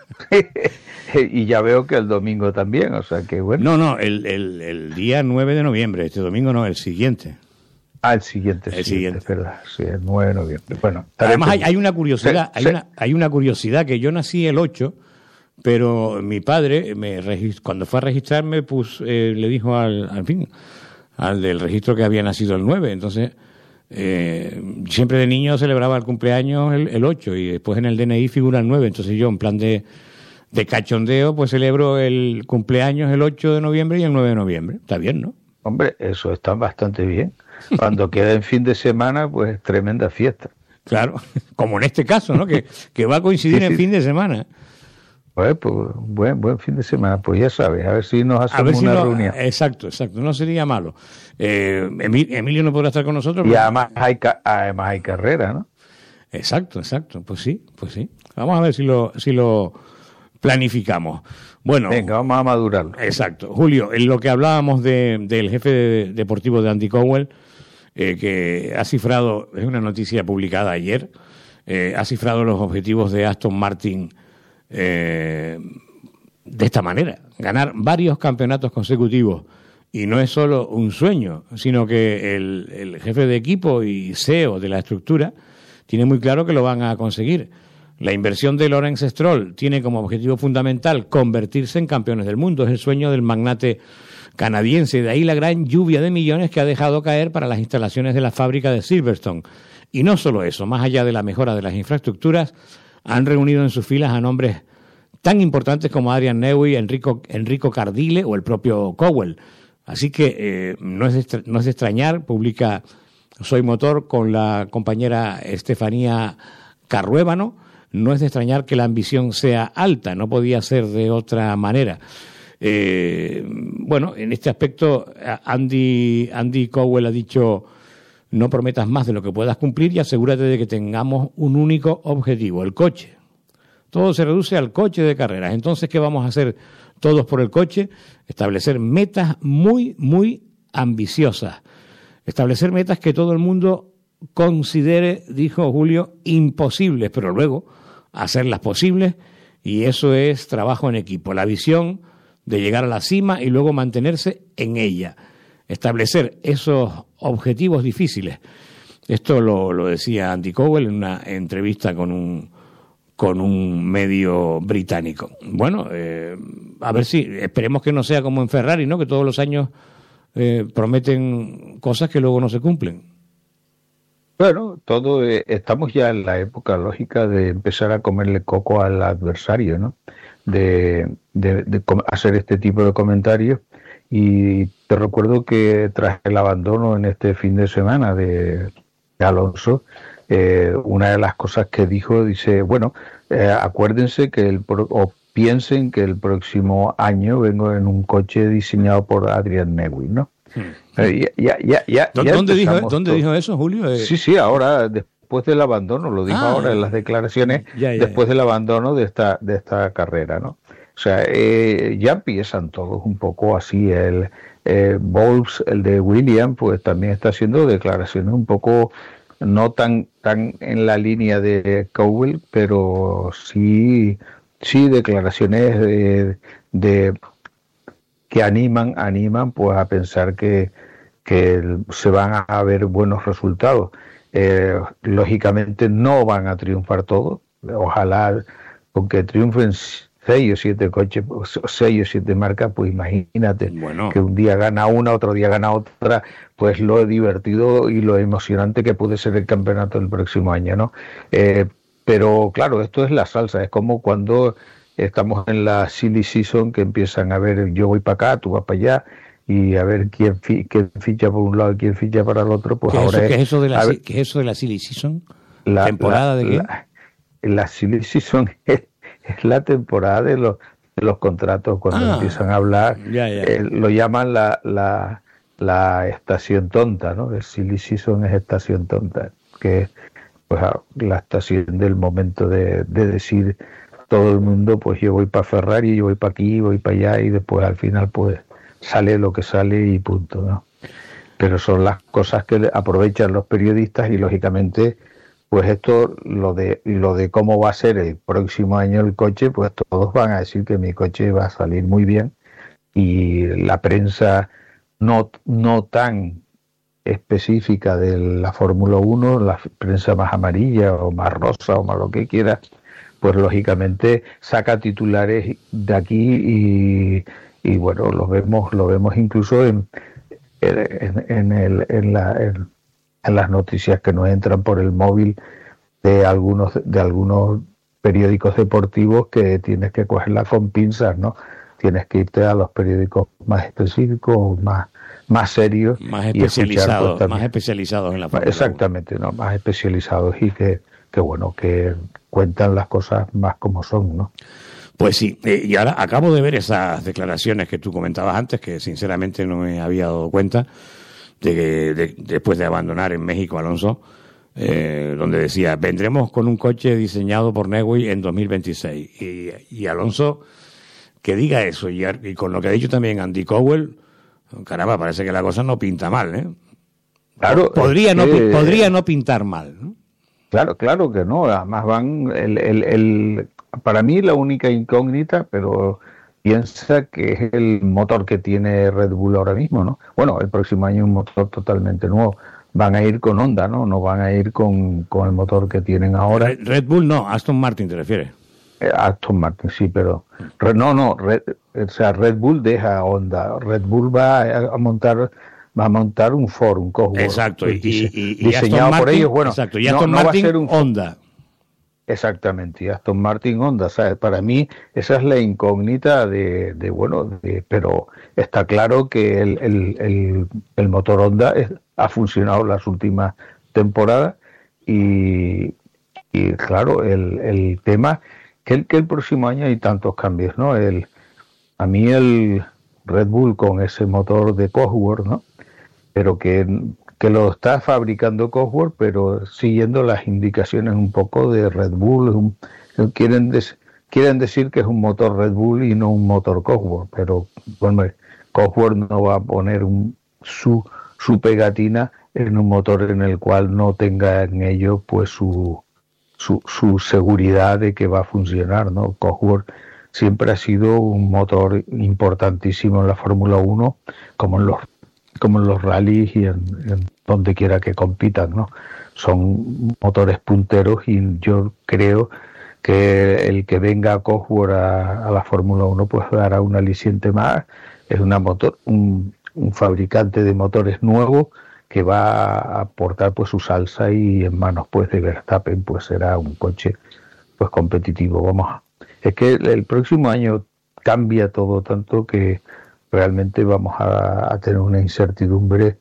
Y ya veo que el domingo también, o sea que bueno. No, el día 9 de noviembre, este domingo no, el siguiente. El siguiente, es verdad, sí, el 9 de noviembre. Bueno, además hay una curiosidad, hay una curiosidad, que yo nací el 8, pero mi padre cuando fue a registrarme le dijo al del registro que había nacido el 9, entonces siempre de niño celebraba el cumpleaños el 8 y después en el DNI figura el 9, entonces yo en plan de cachondeo pues celebro el cumpleaños el 8 de noviembre y el 9 de noviembre. Está bien, ¿no? Hombre, eso está bastante bien. Cuando queda en fin de semana, pues tremenda fiesta. Claro, como en este caso, ¿no? Que va a coincidir en fin de semana. Pues buen fin de semana, pues ya sabes, a ver si nos hacemos una reunión. Exacto, no sería malo. Emilio no podrá estar con nosotros. Y además hay carrera, ¿no? Exacto, pues sí. Vamos a ver si lo planificamos. Bueno, venga, vamos a madurarlo. Exacto. Julio, en lo que hablábamos del jefe deportivo de Andy Cowell, que ha cifrado, es una noticia publicada ayer, ha cifrado los objetivos de Aston Martin de esta manera: ganar varios campeonatos consecutivos. Y no es solo un sueño, sino que el jefe de equipo y CEO de la estructura tiene muy claro que lo van a conseguir. La inversión de Lawrence Stroll tiene como objetivo fundamental convertirse en campeones del mundo. Es el sueño del magnate canadiense. De ahí la gran lluvia de millones que ha dejado caer para las instalaciones de la fábrica de Silverstone. Y no solo eso, más allá de la mejora de las infraestructuras, han reunido en sus filas a nombres tan importantes como Adrian Newey, Enrico Cardile o el propio Cowell. Así que no es de extrañar, publica Soy Motor con la compañera Estefanía Carruébano, no es de extrañar que la ambición sea alta, no podía ser de otra manera. Bueno, en este aspecto Andy Cowell ha dicho: no prometas más de lo que puedas cumplir y asegúrate de que tengamos un único objetivo, el coche. Todo se reduce al coche de carreras. Entonces, ¿qué vamos a hacer todos por el coche? Establecer metas muy, muy ambiciosas. Establecer metas que todo el mundo considere, dijo Julio, imposibles, pero luego hacerlas posibles, y eso es trabajo en equipo. La visión de llegar a la cima y luego mantenerse en ella. Establecer esos objetivos difíciles. Esto lo decía Andy Cowell en una entrevista con un medio británico. Bueno, a ver si, esperemos que no sea como en Ferrari, ¿no? Que todos los años prometen cosas que luego no se cumplen. Bueno, estamos ya en la época lógica de empezar a comerle coco al adversario, ¿no? De hacer este tipo de comentarios. Y te recuerdo que tras el abandono en este fin de semana de Alonso, una de las cosas que dice, bueno, acuérdense o piensen que el próximo año vengo en un coche diseñado por Adrian Newey, ¿no? ¿Dónde dijo eso, Julio? Sí, ahora después del abandono, lo dijo ahora en las declaraciones, después del abandono de esta carrera, ¿no? O sea, ya empiezan todos un poco así. El Bowles, el de Williams, pues también está haciendo declaraciones un poco no tan en la línea de Cowell, pero sí declaraciones de que animan pues a pensar que se van a ver buenos resultados. Lógicamente no van a triunfar todos. Ojalá con que triunfen 6 o 7 coches, 6 o 7 marcas, pues imagínate que un día gana una, otro día gana otra, pues lo divertido y lo emocionante que puede ser el campeonato del próximo año, ¿no? Pero claro, esto es la salsa, es como cuando estamos en la silly season, que empiezan a ver, yo voy para acá, tú vas para allá, y a ver quién ficha por un lado y quién ficha para el otro. Pues ¿Qué es eso de la silly season? ¿Temporada de qué? La silly season es la temporada de los contratos, cuando empiezan a hablar, lo llaman la estación tonta, ¿no? El silly season es estación tonta, que es pues la estación del momento de decir todo el mundo, pues yo voy para Ferrari, yo voy para aquí, voy para allá, y después al final pues sale lo que sale y punto, ¿no? Pero son las cosas que aprovechan los periodistas, y lógicamente pues esto, lo de cómo va a ser el próximo año el coche, pues todos van a decir que mi coche va a salir muy bien, y la prensa no tan específica de la Fórmula 1, la prensa más amarilla o más rosa o más lo que quiera, pues lógicamente saca titulares de aquí, y bueno, lo vemos incluso en las noticias que nos entran por el móvil de algunos periódicos deportivos, que tienes que cogerla con pinzas, ¿no? Tienes que irte a los periódicos más específicos, más serios, más especializados, más especializados en la Fórmula 1. Exactamente, ¿no? Más especializados, y que bueno, que cuentan las cosas más como son, ¿no? Pues sí, y ahora acabo de ver esas declaraciones que tú comentabas antes, que sinceramente no me había dado cuenta, de que después de abandonar en México Alonso, donde decía, vendremos con un coche diseñado por Newey en 2026. Y Alonso, que diga eso, y con lo que ha dicho también Andy Cowell, caramba, parece que la cosa no pinta mal, ¿eh? Claro, podría no pintar mal, ¿no? Claro que no. Además van para mí la única incógnita, pero piensa que es el motor que tiene Red Bull ahora mismo, ¿no? Bueno, el próximo año un motor totalmente nuevo. Van a ir con Honda, ¿no? No van a ir con el motor que tienen ahora. Red Bull no, Aston Martin te refieres. Aston Martin, sí, pero Red Bull deja Honda. Red Bull va a montar un Ford, un Cosworth. Exacto, y diseñado por ellos. Bueno, exacto, y Aston Martin va a ser un Honda. Exactamente, y Aston Martin Honda, ¿sabes? Para mí esa es la incógnita pero está claro que el motor Honda ha funcionado las últimas temporadas, y claro, el tema que el próximo año hay tantos cambios, ¿no? A mí el Red Bull con ese motor de Cosworth, ¿no? Pero que lo está fabricando Cosworth, pero siguiendo las indicaciones un poco de Red Bull. Quieren decir que es un motor Red Bull y no un motor Cosworth, pero bueno, Cosworth no va a poner su pegatina en un motor en el cual no tenga en ello pues su seguridad de que va a funcionar, ¿no? Cosworth siempre ha sido un motor importantísimo en la Fórmula 1, como en los rallies y en donde quiera que compitan, ¿no? Son motores punteros, y yo creo que el que venga a Cosworth a la Fórmula 1 pues dará un aliciente más. Es un fabricante de motores nuevo que va a aportar pues su salsa, y en manos pues de Verstappen pues será un coche pues competitivo. Es que el próximo año cambia todo tanto que realmente vamos a tener una incertidumbre,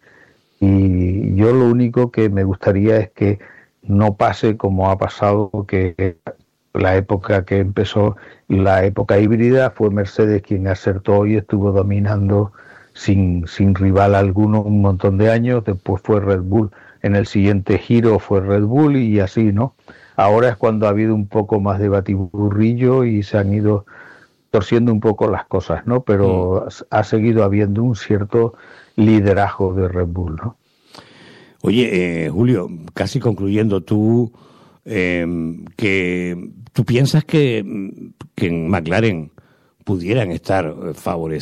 y yo lo único que me gustaría es que no pase como ha pasado, que la época que empezó, la época híbrida, fue Mercedes quien acertó y estuvo dominando sin rival alguno un montón de años. Después fue Red Bull, en el siguiente giro fue Red Bull, y así, ¿no? Ahora es cuando ha habido un poco más de batiburrillo y se han ido torciendo un poco las cosas, ¿no? Pero ha seguido habiendo un cierto liderazgo de Red Bull, ¿no? Oye, Julio, casi concluyendo, tú piensas que en McLaren pudieran estar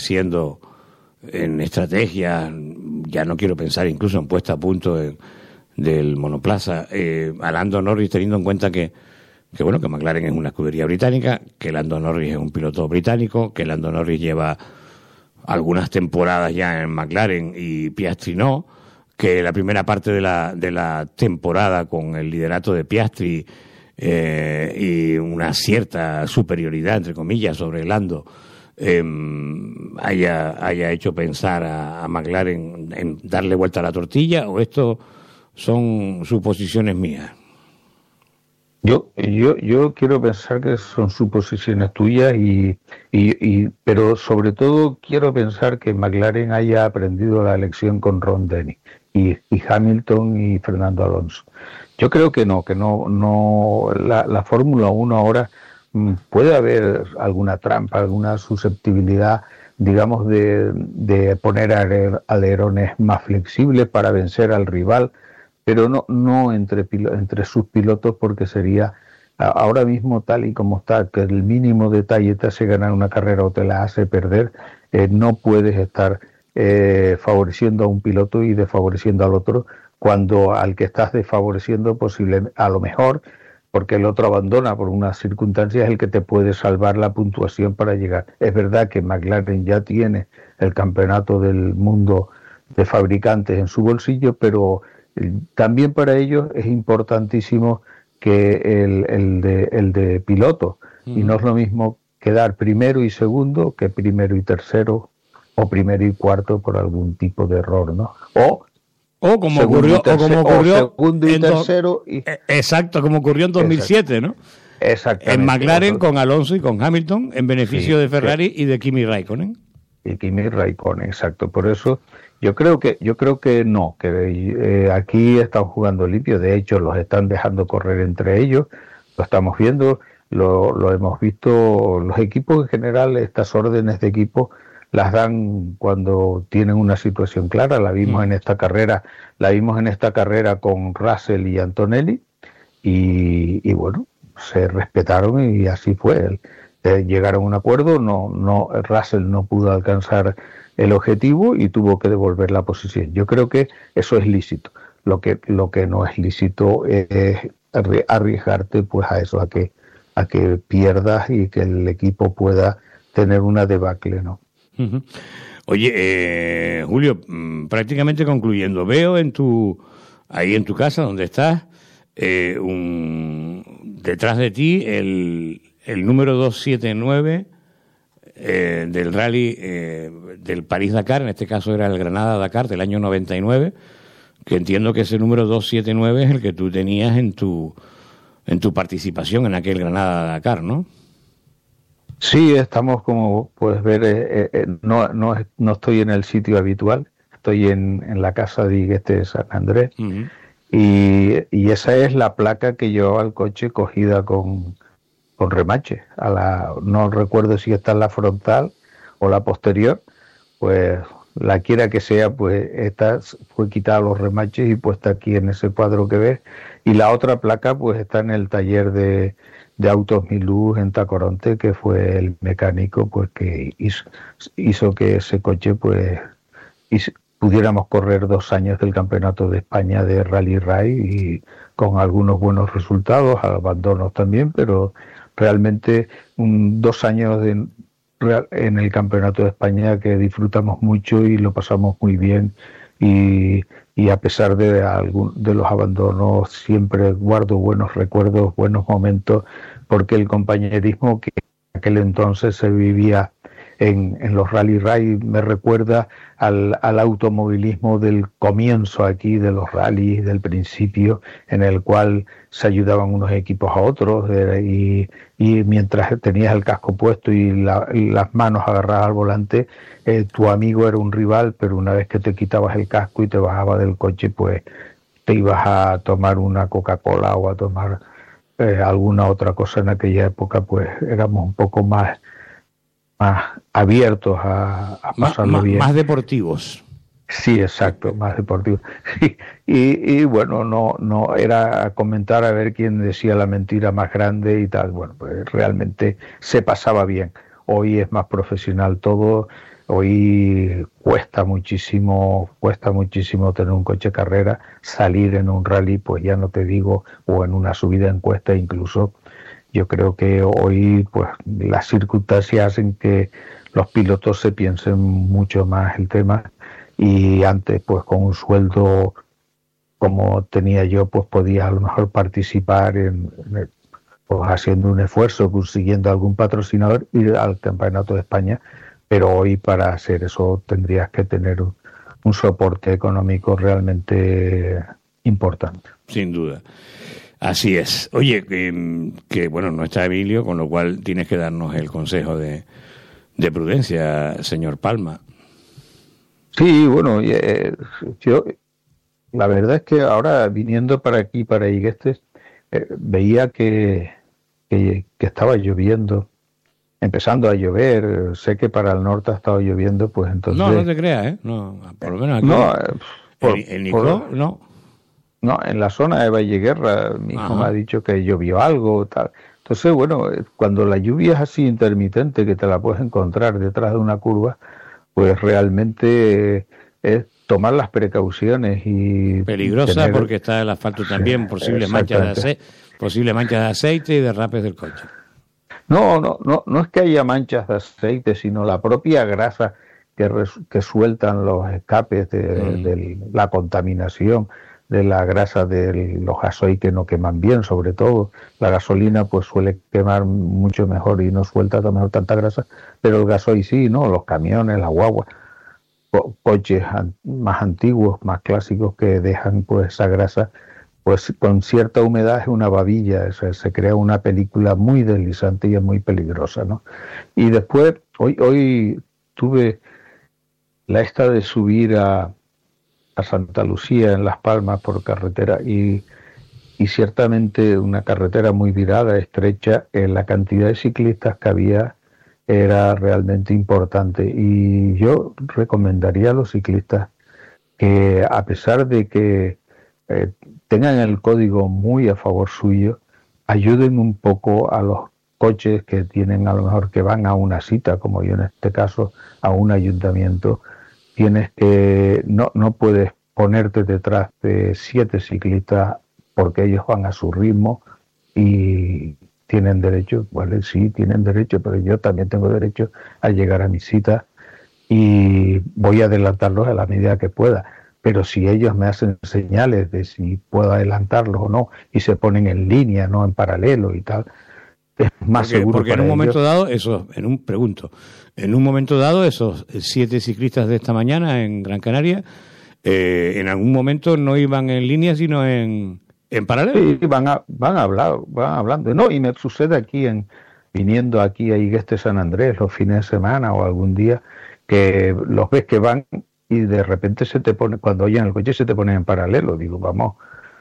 favoreciendo en estrategia, ya no quiero pensar incluso en puesta a punto del monoplaza. A Lando Norris, teniendo en cuenta que McLaren es una escudería británica, que Lando Norris es un piloto británico, que Lando Norris lleva algunas temporadas ya en McLaren y Piastri no, que la primera parte de la temporada con el liderato de Piastri y una cierta superioridad, entre comillas, sobre Lando, haya hecho pensar a McLaren en darle vuelta a la tortilla, o esto son suposiciones mías. Yo quiero pensar que son suposiciones tuyas pero sobre todo quiero pensar que McLaren haya aprendido la lección con Ron Dennis y Hamilton y Fernando Alonso. Yo creo que no, la Fórmula 1 ahora puede haber alguna trampa, alguna susceptibilidad, digamos, de poner alerones más flexibles para vencer al rival, pero no entre sus pilotos, porque sería ahora mismo, tal y como está, que el mínimo detalle te hace ganar una carrera o te la hace perder. No puedes estar favoreciendo a un piloto y desfavoreciendo al otro, cuando al que estás desfavoreciendo a lo mejor, porque el otro abandona por unas circunstancias, es el que te puede salvar la puntuación para llegar. Es verdad que McLaren ya tiene el campeonato del mundo de fabricantes en su bolsillo, pero también para ellos es importantísimo que el de piloto, y no es lo mismo quedar primero y segundo que primero y tercero, o primero y cuarto por algún tipo de error, ¿no? O como ocurrió segundo y tercero. Exacto, como ocurrió en 2007, ¿no? Exactamente. En McLaren con Alonso y con Hamilton, en beneficio de Ferrari y de Kimi Raikkonen. Y Kimi Raikkonen, exacto. Por eso yo creo que no, que aquí están jugando limpio. De hecho, los están dejando correr entre ellos. Lo estamos viendo, lo hemos visto. Los equipos en general, estas órdenes de equipo las dan cuando tienen una situación clara. La vimos en esta carrera con Russell y Antonelli, y bueno, se respetaron y así fue. Llegaron a un acuerdo. Russell no pudo alcanzar el objetivo y tuvo que devolver la posición. Yo creo que eso es lícito. Lo que no es lícito es arriesgarte pues a eso, a que pierdas y que el equipo pueda tener una debacle, ¿no? Uh-huh. Oye, Julio, prácticamente concluyendo, veo ahí en tu casa donde estás, detrás de ti el número 279 del rally del París-Dakar, en este caso era el Granada-Dakar del año 99, que entiendo que ese número 279 es el que tú tenías en tu participación en aquel Granada-Dakar, ¿no? Sí, estamos, como puedes ver, no estoy en el sitio habitual, estoy en la casa de Igueste de San Andrés. Uh-huh. Y esa es la placa que llevaba el coche cogida con remache. No recuerdo si está en la frontal o la posterior, pues la quiera que sea, pues esta fue quitada los remaches y puesta aquí en ese cuadro que ves. Y la otra placa pues está en el taller de Autos Milú en Tacoronte, que fue el mecánico pues que hizo que ese coche pues pudiéramos correr 2 años del Campeonato de España de Rally Raid, y con algunos buenos resultados, abandonos también, pero realmente 2 años en el Campeonato de España que disfrutamos mucho y lo pasamos muy bien, y a pesar de los abandonos siempre guardo buenos recuerdos, buenos momentos, porque el compañerismo que en aquel entonces se vivía en los Rally Raid me recuerda al automovilismo del comienzo aquí de los rallies, del principio, en el cual se ayudaban unos equipos a otros, y mientras tenías el casco puesto y las manos agarradas al volante, tu amigo era un rival, pero una vez que te quitabas el casco y te bajabas del coche, pues te ibas a tomar una Coca-Cola o a tomar alguna otra cosa. En aquella época pues éramos un poco más abiertos a pasarlo bien. Más deportivos. Sí, exacto, más deportivos. Y bueno, no era comentar a ver quién decía la mentira más grande y tal. Bueno, pues realmente se pasaba bien. hoy es más profesional todo. Hoy cuesta muchísimo tener un coche carrera, salir en un rally, pues ya no te digo, o en una subida en cuesta incluso. Yo creo que hoy pues las circunstancias hacen que los pilotos se piensen mucho más el tema, y antes pues con un sueldo como tenía yo, pues podía a lo mejor participar pues haciendo un esfuerzo, consiguiendo algún patrocinador, ir al Campeonato de España. Pero hoy para hacer eso tendrías que tener un soporte económico realmente importante. Sin duda. Así es. Oye, que bueno, no está Emilio, con lo cual tienes que darnos el consejo de prudencia, señor Palma. Sí, bueno, yo la verdad es que ahora viniendo para aquí, para Iguestes, veía que estaba lloviendo. Empezando a llover, sé que para el norte ha estado lloviendo, pues entonces... No te creas, ¿eh? No, por lo menos aquí... No, ¿El Nico? No. No, en la zona de Valleguerra, mi hijo me ha dicho que llovió algo, tal. Entonces, bueno, cuando la lluvia es así intermitente, que te la puedes encontrar detrás de una curva, pues realmente es tomar las precauciones y... Peligrosa porque está el asfalto también, posibles manchas de aceite y derrapes del coche. No es que haya manchas de aceite, sino la propia grasa que sueltan los escapes de la contaminación, de la grasa de los gasoil que no queman bien, sobre todo. La gasolina pues suele quemar mucho mejor y no suelta mejor tanta grasa, pero el gasoil sí, ¿no? Los camiones, las guaguas, coches más antiguos, más clásicos que dejan pues esa grasa, pues con cierta humedad es una babilla, se crea una película muy deslizante y es muy peligrosa, ¿no? Y después, hoy tuve la esta de subir a Santa Lucía en Las Palmas por carretera y ciertamente una carretera muy virada, estrecha, la cantidad de ciclistas que había era realmente importante, y yo recomendaría a los ciclistas que, a pesar de que tengan el código muy a favor suyo, ayuden un poco a los coches que tienen, a lo mejor que van a una cita, como yo en este caso, a un ayuntamiento. Tienes que, no puedes ponerte detrás de 7 ciclistas porque ellos van a su ritmo y tienen derecho, vale, sí, tienen derecho, pero yo también tengo derecho a llegar a mi cita y voy a adelantarlos a la medida que pueda. Pero si ellos me hacen señales de si puedo adelantarlos o no, y se ponen en línea, no en paralelo y tal, es más seguro. Porque en un momento dado, en un momento dado, esos 7 ciclistas de esta mañana en Gran Canaria, en algún momento no iban en línea, sino en paralelo. Sí, van hablando. No, y me sucede aquí, viniendo aquí a Iguestes San Andrés los fines de semana o algún día, que los ves que van y de repente se te pone, cuando oyen el coche se te pone en paralelo. Digo, vamos,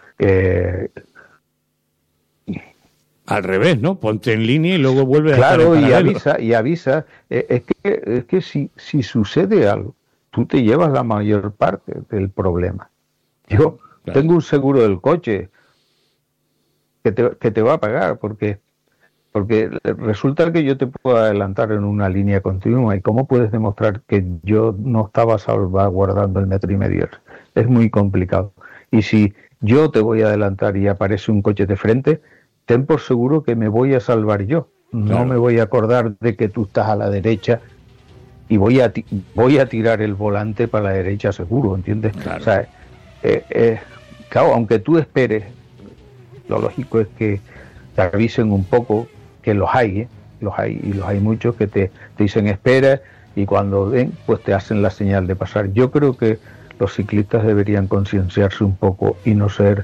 al revés, ¿no? Ponte en línea y luego vuelve a estar en paralelo. Claro, y avisa. Es que si sucede algo, tú te llevas la mayor parte del problema. Yo tengo un seguro del coche que te va a pagar porque resulta que yo te puedo adelantar en una línea continua, y ¿cómo puedes demostrar que yo no estaba salvaguardando el 1,5 metros? Es muy complicado. Y si yo te voy a adelantar y aparece un coche de frente, ten por seguro que me voy a salvar yo. No me voy a acordar de que tú estás a la derecha y voy a tirar el volante para la derecha seguro, ¿entiendes? Claro. O sea, claro, aunque tú esperes, lo lógico es que te avisen un poco, que los hay muchos que te dicen espera, y cuando ven pues te hacen la señal de pasar. Yo creo que los ciclistas deberían concienciarse un poco y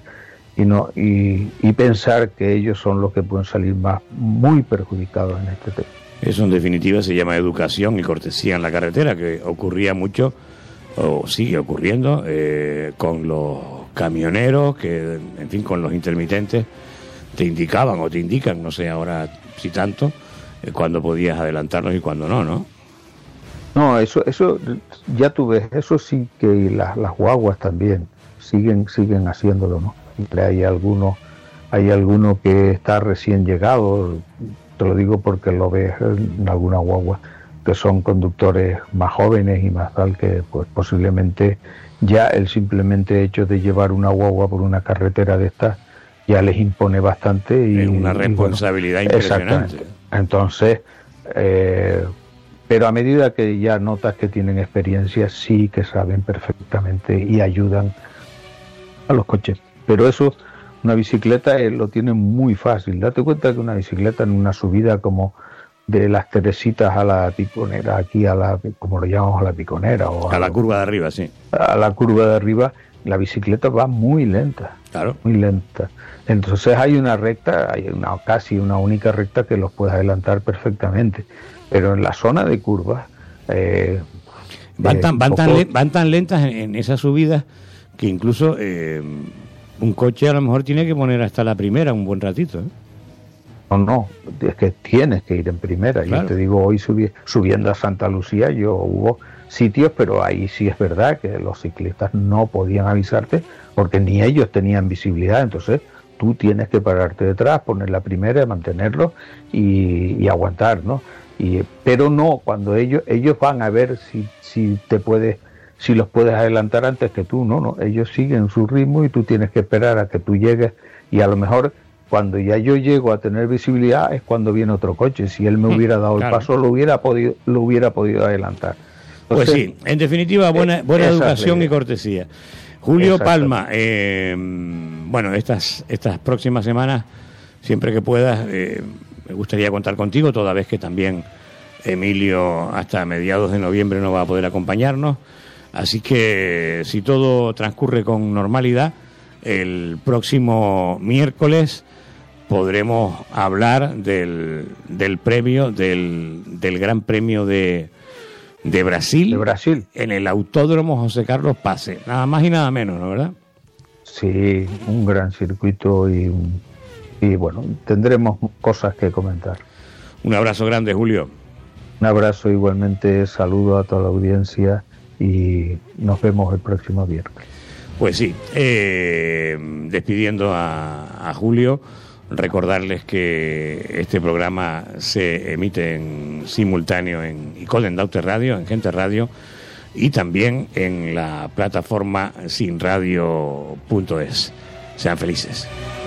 y pensar que ellos son los que pueden salir muy perjudicados en este tema. Eso en definitiva se llama educación y cortesía en la carretera, que ocurría mucho o sigue ocurriendo con los camioneros, que en fin, con los intermitentes te indicaban o te indican, no sé ahora si tanto, cuándo podías adelantarlos y cuándo no, ¿no? No, eso ya tú ves, eso sí que las guaguas también siguen haciéndolo, ¿no? Hay alguno que está recién llegado, te lo digo porque lo ves en alguna guagua, que son conductores más jóvenes y más tal, que pues posiblemente ya el simplemente hecho de llevar una guagua por una carretera de estas ya les impone bastante. Y, es una responsabilidad impresionante. Entonces, pero a medida que ya notas que tienen experiencia, sí que saben perfectamente y ayudan a los coches. Pero eso, una bicicleta lo tiene muy fácil. Date cuenta que una bicicleta en una subida como de las Teresitas a la Piconera, aquí a la, como lo llamamos, a la Piconera, o a la curva de arriba, sí. A la curva de arriba, la bicicleta va muy lenta. Claro. Muy lenta. Entonces hay una recta, casi una única recta que los puede adelantar perfectamente. Pero en la zona de curvas van tan lentas en esas subidas que incluso un coche a lo mejor tiene que poner hasta la primera un buen ratito, ¿eh? No, es que tienes que ir en primera. Claro. Yo te digo, hoy subiendo a Santa Lucía, hubo sitios, pero ahí sí es verdad que los ciclistas no podían avisarte porque ni ellos tenían visibilidad. Entonces tú tienes que pararte detrás, poner la primera, mantenerlo y aguantar, ¿no? Pero no, cuando ellos van a ver si los puedes adelantar antes que tú, no, ellos siguen su ritmo y tú tienes que esperar a que tú llegues, y a lo mejor cuando ya yo llego a tener visibilidad es cuando viene otro coche. Si él me hubiera dado el paso, lo hubiera podido adelantar. Entonces, pues sí, en definitiva, buena educación y cortesía. Julio Palma, bueno, estas próximas semanas, siempre que puedas, me gustaría contar contigo, toda vez que también Emilio hasta mediados de noviembre no va a poder acompañarnos. Así que si todo transcurre con normalidad, el próximo miércoles podremos hablar del premio, del Gran Premio de Brasil, en el Autódromo José Carlos Pase, nada más y nada menos, ¿no, verdad? Sí, un gran circuito y bueno, tendremos cosas que comentar. Un abrazo grande, Julio. Un abrazo igualmente, saludo a toda la audiencia y nos vemos el próximo viernes. Pues sí, despidiendo a Julio, recordarles que este programa se emite en simultáneo en Icoden Daute Radio, en Gente Radio, y también en la plataforma sinradio.es. Sean felices.